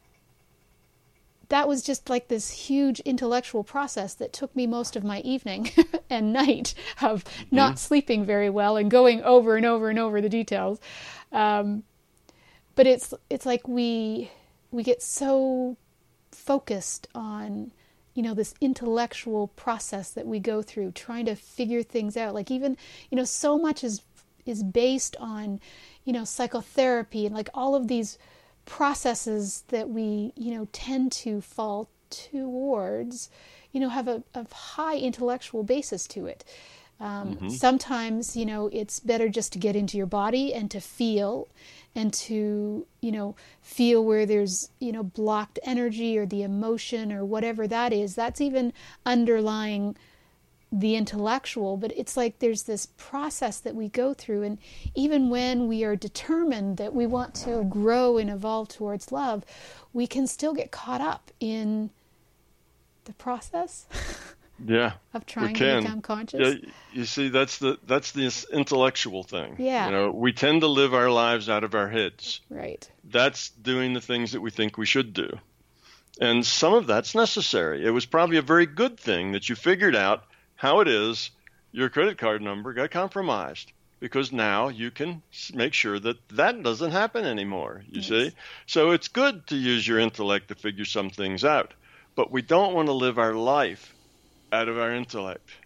that was just like this huge intellectual process that took me most of my evening and night of mm-hmm, not sleeping very well and going over and over and over the details. But it's like we get so focused on, this intellectual process that we go through trying to figure things out. Like even, so much is based on, psychotherapy and like all of these processes that we, tend to fall towards, have a high intellectual basis to it. mm-hmm, Sometimes, it's better just to get into your body and to feel, and to, feel where there's, blocked energy or the emotion or whatever that is. That's even underlying the intellectual, but it's like there's this process that we go through, and even when we are determined that we want to grow and evolve towards love, we can still get caught up in the process yeah, of trying to become conscious. Yeah, you see, that's the intellectual thing. Yeah. We tend to live our lives out of our heads. Right. That's doing the things that we think we should do. And some of that's necessary. It was probably a very good thing that you figured out how it is your credit card number got compromised, because now you can make sure that doesn't happen anymore, you see? So it's good to use your intellect to figure some things out, but we don't want to live our life out of our intellect.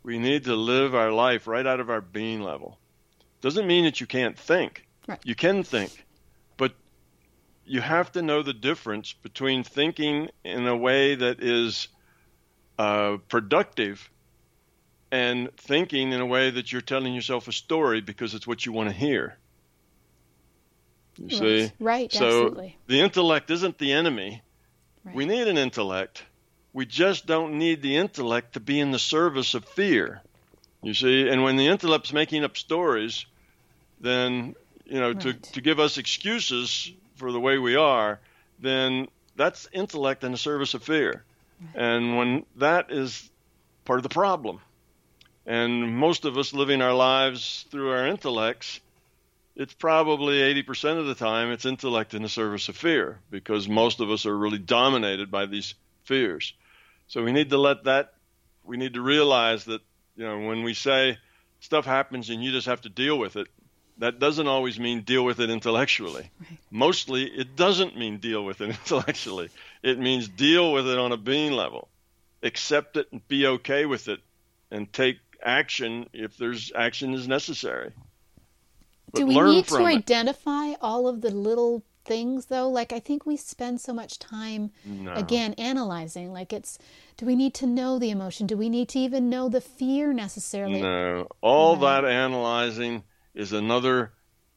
We need to live our life right out of our being level. Doesn't mean that you can't think. Right. You can think, but you have to know the difference between thinking in a way that is productive and thinking in a way that you're telling yourself a story because it's what you want to hear. You see? Right, so absolutely. The intellect isn't the enemy. Right. We need an intellect. We just don't need the intellect to be in the service of fear. You see? And when the intellect's making up stories, then, Right. to give us excuses for the way we are, then that's intellect in the service of fear. Right. And when that is part of the problem. And most of us living our lives through our intellects, it's probably 80% of the time it's intellect in the service of fear, because most of us are really dominated by these fears. So we need to realize that, when we say stuff happens and you just have to deal with it, that doesn't always mean deal with it intellectually. Right. Mostly it doesn't mean deal with it intellectually. It means deal with it on a being level. Accept it and be okay with it and take action if there's action is necessary. But do we need to identify all of the little things, though? Like, I think we spend so much time, again, analyzing. Like, do we need to know the emotion? Do we need to even know the fear necessarily? No. All that analyzing is another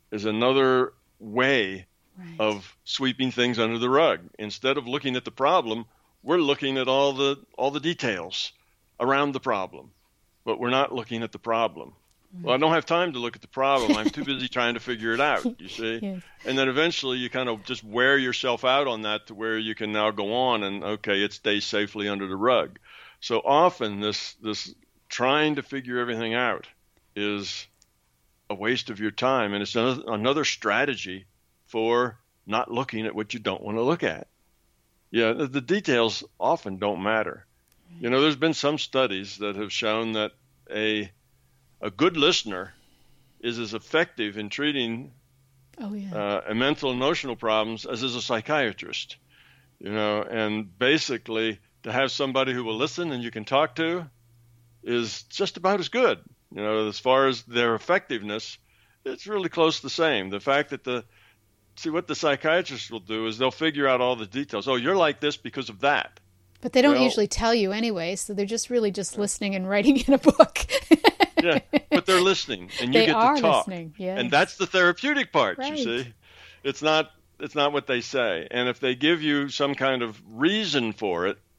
way of sweeping things under the rug. Instead of looking at the problem, we're looking at all the details around the problem. But we're not looking at the problem. Well, I don't have time to look at the problem. I'm too busy trying to figure it out, you see? Yes. And then eventually you kind of just wear yourself out on that to where you can now go on and, okay, it stays safely under the rug. So often this trying to figure everything out is a waste of your time. And it's another strategy for not looking at what you don't want to look at. Yeah, the details often don't matter. There's been some studies that have shown that a good listener is as effective in treating mental and emotional problems as is a psychiatrist. And basically to have somebody who will listen and you can talk to is just about as good. As far as their effectiveness, it's really close to the same. The fact that what the psychiatrist will do is they'll figure out all the details. Oh, you're like this because of that. But they don't usually tell you anyway, so they're just really just listening and writing in a book. Yeah, but they're listening, and you get to talk. Listening, yes. And that's the therapeutic part, right. You see. It's not what they say. And if they give you some kind of reason for it,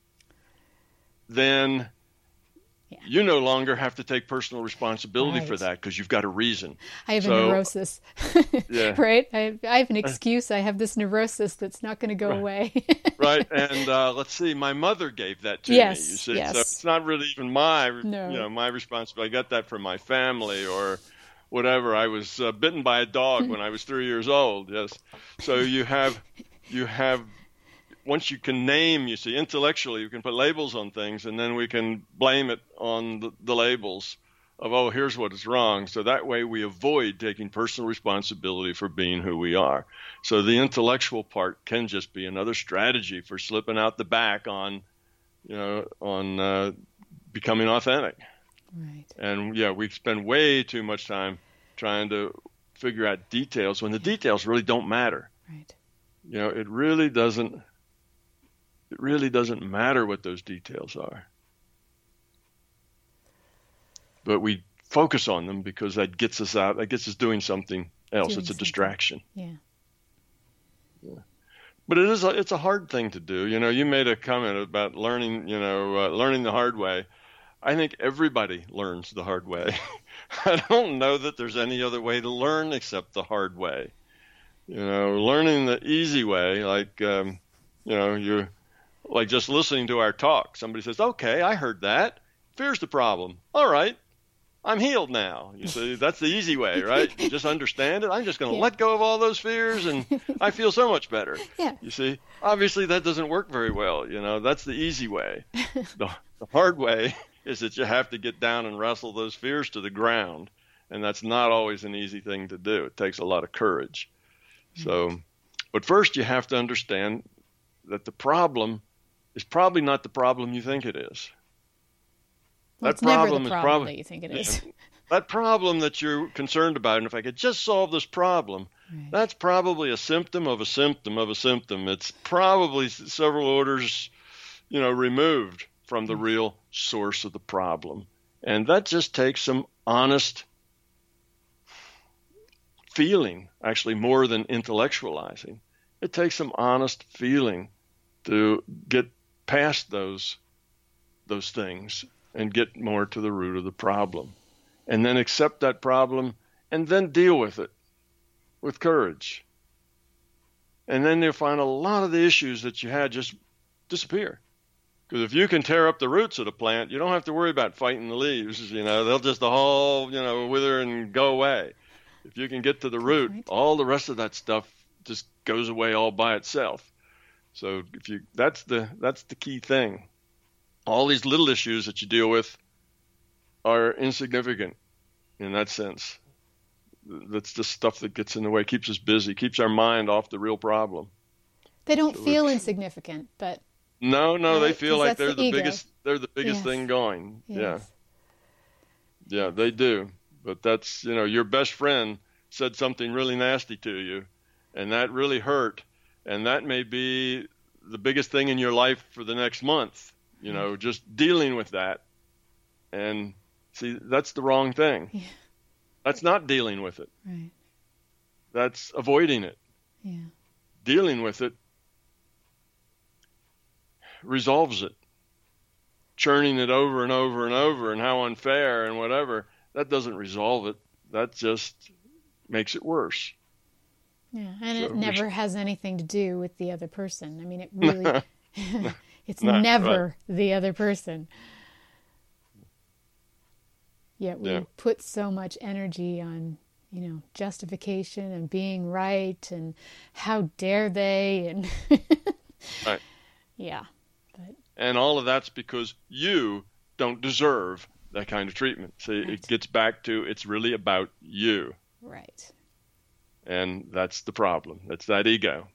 then you no longer have to take personal responsibility for that because you've got a reason. I have a neurosis, right? I have an excuse. I have this neurosis that's not going to go away. Right, and let's see, my mother gave that to me, you see. Yes. So it's not really even my responsibility. I got that from my family or whatever. I was bitten by a dog when I was 3 years old, yes. So you have once you can name, you see, intellectually, you can put labels on things, and then we can blame it on the labels of, oh, here's what is wrong. So that way we avoid taking personal responsibility for being who we are. So the intellectual part can just be another strategy for slipping out the back on becoming authentic. Right. And we spend way too much time trying to figure out details when the details really don't matter. Right. It really doesn't matter what those details are. But we focus on them because that gets us out, that gets us doing something else. It's a distraction. Yeah. But it's a hard thing to do. You made a comment about learning the hard way. I think everybody learns the hard way. I don't know that there's any other way to learn except the hard way. Learning the easy way, like, you're like just listening to our talk. Somebody says, okay, I heard that. Fear's the problem. All right. I'm healed now. You see, that's the easy way, right? You just understand it. I'm just going to let go of all those fears and I feel so much better. Yeah. You see, obviously that doesn't work very well. That's the easy way. The hard way is that you have to get down and wrestle those fears to the ground. And that's not always an easy thing to do. It takes a lot of courage. So, but first you have to understand that the problem is probably not the problem you think it is. Well, it's never the problem that you think it is. That problem that you're concerned about, and if I could just solve this problem, Right. that's probably a symptom of a symptom of a symptom. It's probably several orders, removed from the real source of the problem. And that just takes some honest feeling, actually more than intellectualizing. It takes some honest feeling to get past those things and get more to the root of the problem. And then accept that problem and then deal with it with courage. And then you'll find a lot of the issues that you had just disappear. Because if you can tear up the roots of the plant, you don't have to worry about fighting the leaves. They'll just all, wither and go away. If you can get to the root, Right. all the rest of that stuff just goes away all by itself. So that's the key thing. All these little issues that you deal with are insignificant in that sense. That's just stuff that gets in the way, keeps us busy, keeps our mind off the real problem. They don't feel insignificant, but No, right? they feel 'Cause like that's they're the the ego. biggest. They're the biggest Yes. thing going. Yes. Yeah, they do. But that's your best friend said something really nasty to you, and that really hurt, and that may be the biggest thing in your life for the next month. Just dealing with that, and see, that's the wrong thing. Yeah. That's not dealing with it. Right. That's avoiding it. Yeah. Dealing with it resolves it. Churning it over and over and over and how unfair and whatever, that doesn't resolve it. That just makes it worse. Yeah, and So it we never has anything to do with the other person. I mean, it really, it's never the other person. Yet we put so much energy on, justification and being right and how dare they and Right. yeah, but And all of that's because you don't deserve that kind of treatment. See, Right. it gets back to it's really about you. right, And that's the problem. That's that ego.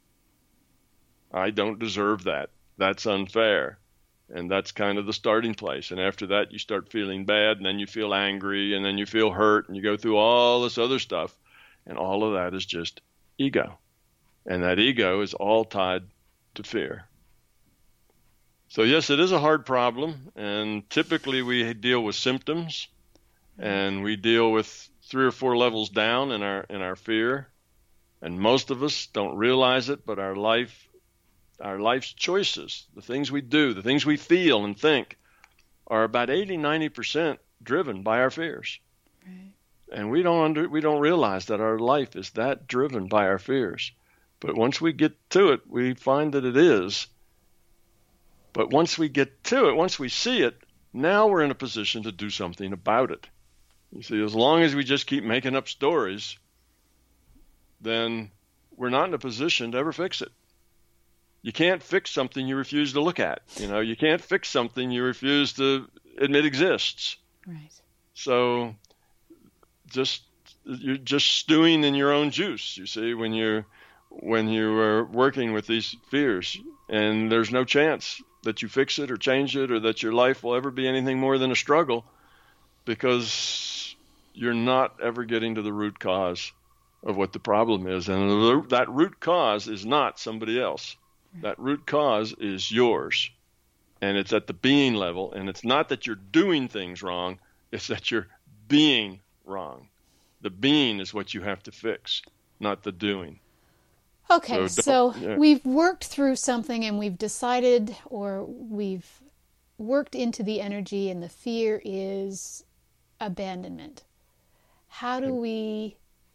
I don't deserve that. That's unfair. And that's kind of the starting place. And after that, you start feeling bad, and then you feel angry, and then you feel hurt, and you go through all this other stuff. And all of that is just ego. And that ego is all tied to fear. So yes, it is a hard problem. And typically we deal with symptoms, and we deal with 3 or 4 levels down in our fear. And most of us don't realize it, but our life's choices, the things we do, the things we feel and think, are about 80-90% driven by our fears. right, And we don't realize that our life is that driven by our fears. But once we get to it, we find that it is. But once we get to it, once we see it, now we're in a position to do something about it. You see, as long as we just keep making up stories, then we're not in a position to ever fix it. You can't fix something you refuse to look at. You can't fix something you refuse to admit exists. right, So you're just stewing in your own juice, you see, when you are working with these fears, and there's no chance that you fix it or change it or that your life will ever be anything more than a struggle, because you're not ever getting to the root cause of what the problem is. And that root cause is not somebody else. That root cause is yours. And it's at the being level. And it's not that you're doing things wrong. It's that you're being wrong. The being is what you have to fix, not the doing. Okay, so yeah. we've worked through something and we've decided, or we've worked into the energy, and the fear is abandonment. How do we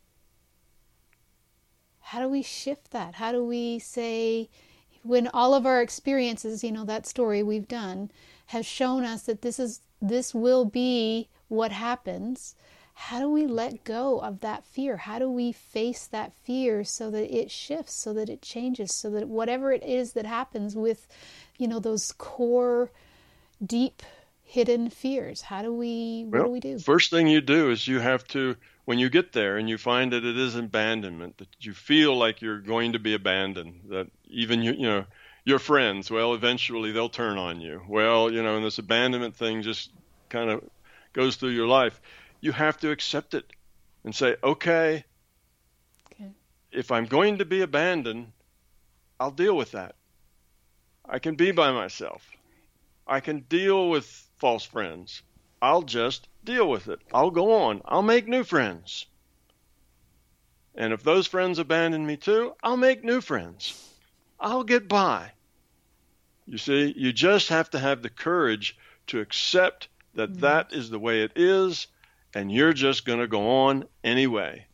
shift that? How do we say, when all of our experiences, that story we've done has shown us that this will be what happens, how do we let go of that fear? How do we face that fear so that it shifts, so that it changes, so that whatever it is that happens with, those core, deep, hidden fears, what do we do? First thing you do is you have to, when you get there and you find that it is abandonment, that you feel like you're going to be abandoned, that even your friends, well, eventually they'll turn on you. Well, and this abandonment thing just kind of goes through your life, you have to accept it and say, okay, if I'm going to be abandoned, I'll deal with that. I can be by myself. I can deal with false friends. I'll just deal with it. I'll go on. I'll make new friends. And if those friends abandon me too, I'll make new friends. I'll get by. You see, you just have to have the courage to accept that that is the way it is, and you're just going to go on anyway.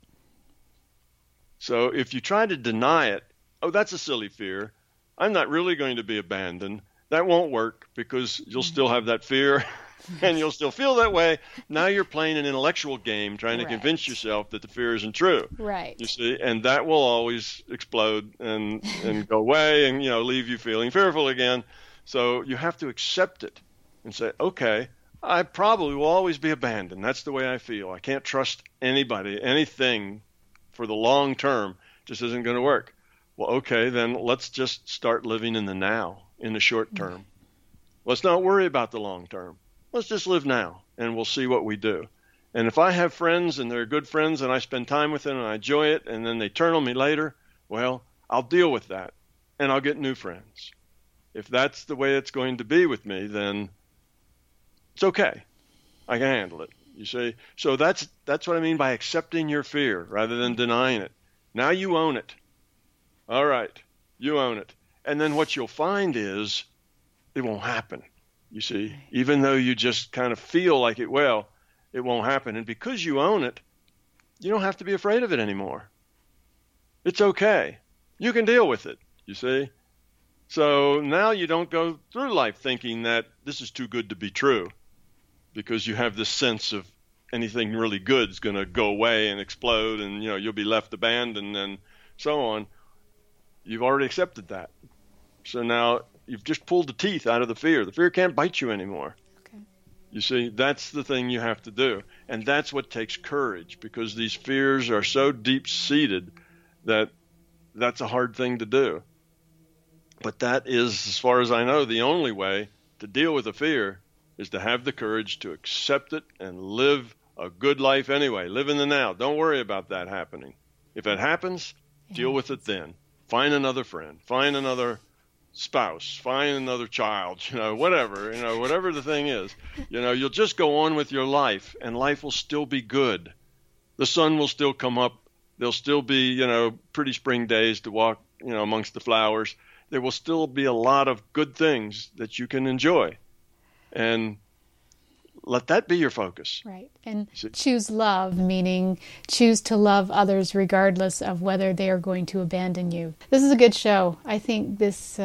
So if you try to deny it, oh, that's a silly fear. I'm not really going to be abandoned. That won't work because you'll still have that fear and you'll still feel that way. Now you're playing an intellectual game trying to convince yourself that the fear isn't true. Right. You see, and that will always explode and go away and, leave you feeling fearful again. So you have to accept it and say, okay, I probably will always be abandoned. That's the way I feel. I can't trust anybody, anything for the long term. Just isn't going to work. Well, okay, then let's just start living in the now, in the short term. Let's not worry about the long term. Let's just live now, and we'll see what we do. And if I have friends and they're good friends and I spend time with them and I enjoy it and then they turn on me later, well, I'll deal with that and I'll get new friends. If that's the way it's going to be with me, then it's okay. I can handle it, you see. So that's what I mean by accepting your fear rather than denying it. Now you own it. All right, you own it. And then what you'll find is it won't happen, you see. Even though you just kind of feel like it will, it won't happen. And because you own it, you don't have to be afraid of it anymore. It's okay. You can deal with it, you see. So now you don't go through life thinking that this is too good to be true because you have this sense of anything really good is going to go away and explode and, you'll be left abandoned and so on. You've already accepted that. So now you've just pulled the teeth out of the fear. The fear can't bite you anymore. Okay. You see, that's the thing you have to do. And that's what takes courage because these fears are so deep-seated that that's a hard thing to do. But that is, as far as I know, the only way to deal with a fear is to have the courage to accept it and live a good life anyway. Live in the now. Don't worry about that happening. If it happens, deal with it then. Find another friend. Find another spouse. Find another child. Whatever. Whatever the thing is. You'll just go on with your life, and life will still be good. The sun will still come up. There'll still be, pretty spring days to walk, amongst the flowers. There will still be a lot of good things that you can enjoy. And let that be your focus. Right. And choose love, meaning choose to love others regardless of whether they are going to abandon you. This is a good show. I think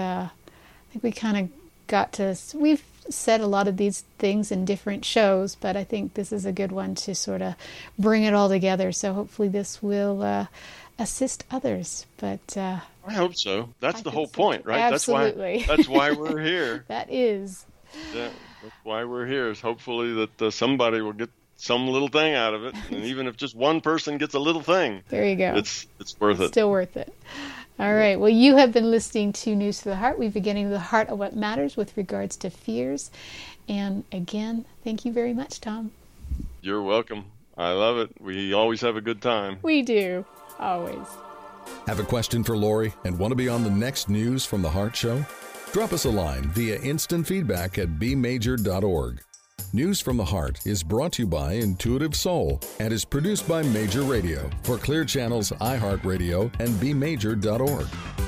we kind of got to, we've said a lot of these things in different shows, but I think this is a good one to sort of bring it all together. So hopefully this will assist others. But I hope so. That's the whole point, right? Absolutely. That's why we're here. That is. Yeah. That's why we're here, is hopefully that somebody will get some little thing out of it. And even if just one person gets a little thing, there you go. It's worth it. Still worth it. All right. Well, you have been listening to News for the Heart. We've been getting to the heart of what matters with regards to fears. And again, thank you very much, Tom. You're welcome. I love it. We always have a good time. We do. Always. Have a question for Lori and want to be on the next News from the Heart show? Drop us a line via instant feedback at bmajor.org. News from the Heart is brought to you by Intuitive Soul and is produced by Major Radio for Clear Channel's iHeartRadio and bmajor.org.